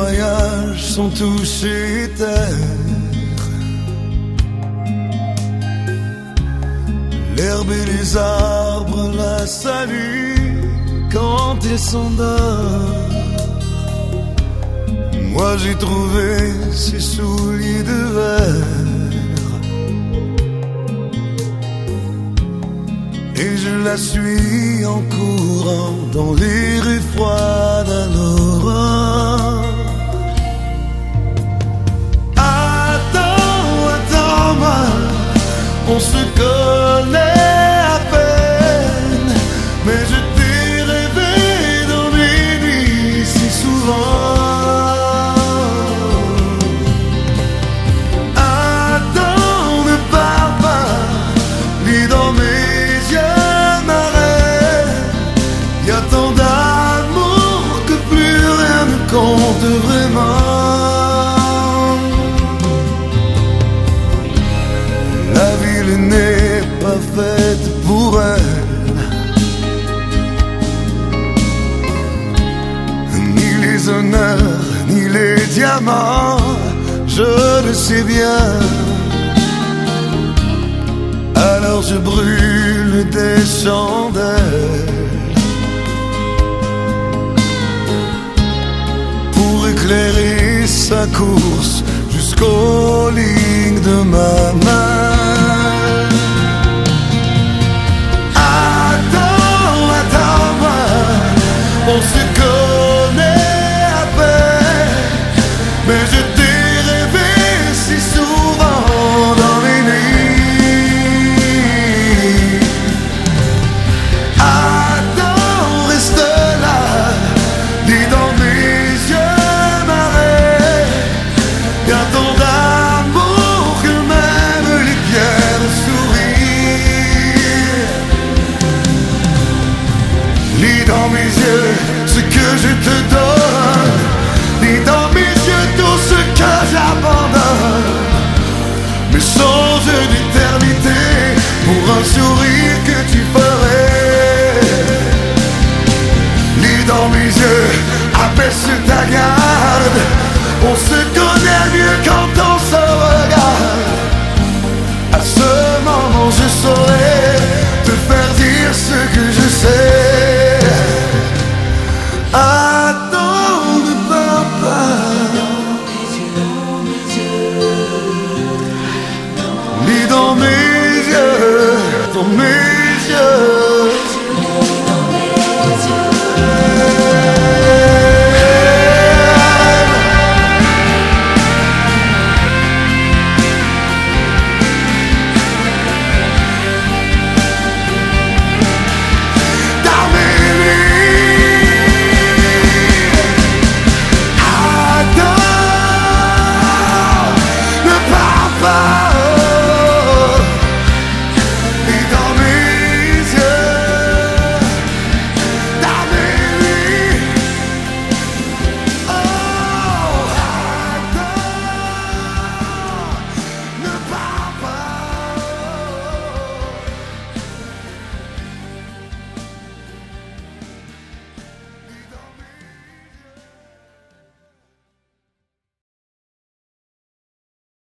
voyages sont touchés terre. L'herbe et les arbres la saluent quand ils s'endort. Moi j'ai trouvé ses souliers de verre et je la suis en courant dans les rues froides à l'aurore. Attends, attends-moi, on se connaît à peine, mais je t'ai rêvé dans mes nuits si souvent. Attends, ne pars pas, lis dans mes yeux ma rêve. Y a tant d'amour que plus rien ne compte vraiment. La ville n'est pas faite pour elle, ni les honneurs, ni les diamants, je le sais bien. Alors je brûle des chandelles pour éclairer sa course jusqu'aux lignes de ma main. On se connaît à peine, mais je t'ai rêvé si souvent dans mes nuits. Attends, reste là, dis dans mes yeux ma rêve. Y'a tant d'amour que même les pierres sourient. Lis dans mes yeux ce que je te donne, lis dans mes yeux tout ce que j'abandonne. Mes songes d'éternité pour un sourire que tu ferais. Lis dans mes yeux, abaisse ta garde. On se connaît mieux quand on se regarde. À ce moment je saurai te faire dire ce que je sais. Attends, ne pars pas, lis dans mes yeux, dans mes